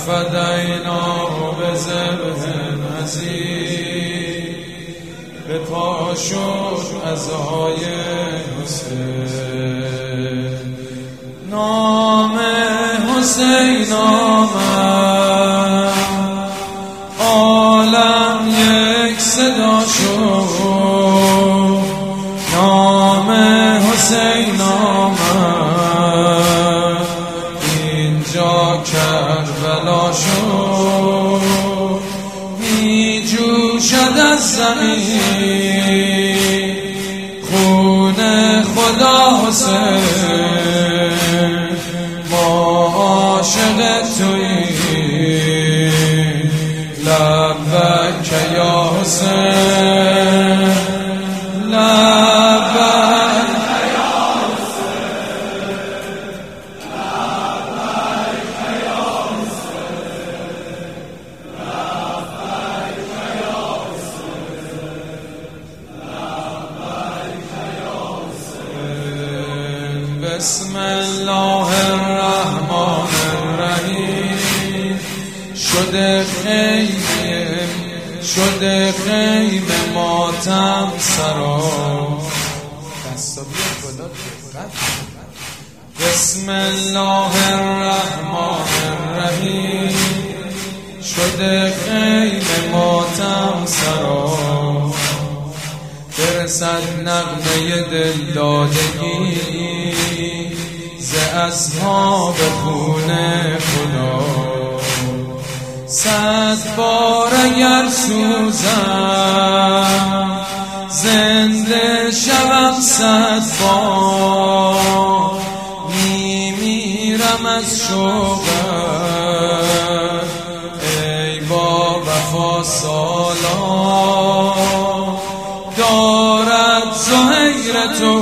فدیناه بذبح عظیم، به پا شد عزای حسین. نام حسین آمد، عالم یک صدا شد. نام حسین آمد، اینجا کربلا شد. می جوشد از زمین خون خدا حسین. ما عاشق توییم، لبک یا حسین، لبک یا حسین، لبک یا حسین، لبک یا حسین، لبک یا حسین. بسم الله الرحمن الرحیم. شده خیم ماتم سرا. بسم الله الرحمن الرحیم. شده خیم ماتم سرا. برسد نغمه دلدادگی ز اصحاب خون خدا. 100 بار اگر سوزم زنده شوم، 100 بار میمیرم از شوقت ای با وفا سالار. دارد زهیر تو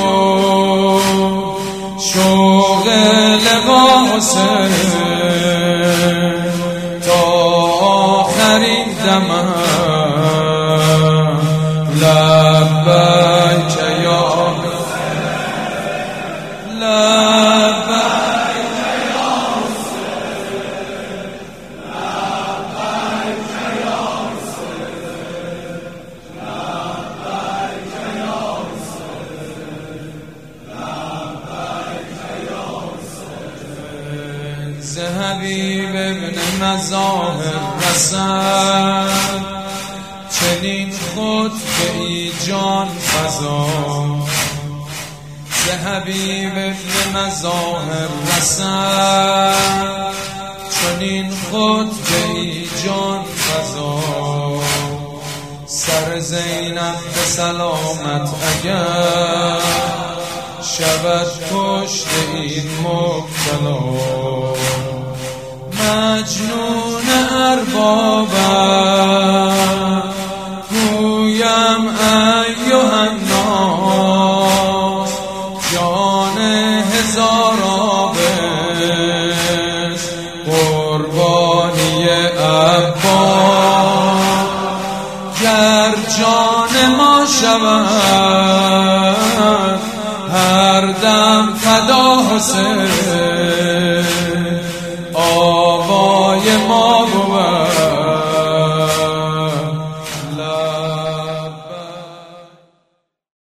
شوق لقا حسین تا آخرین دمم. لبک یا حسین، لبک یا حسین، لبک یا حسین، لبک یا حسین، لبک یا حسین. ز حبیب ابن مظاهر رسد چنین خطبه ای جان فزا. ز حبیب ابن مظاهر رسد چنین خطبه ای جان فزا. سر زینب به سلامت اگر شود پشت این مبتلا. مجنون اربابم گویم ایها الناس، جان هزار آبش قربانی عباس. گر جان ما شود هر دم فدا حسین،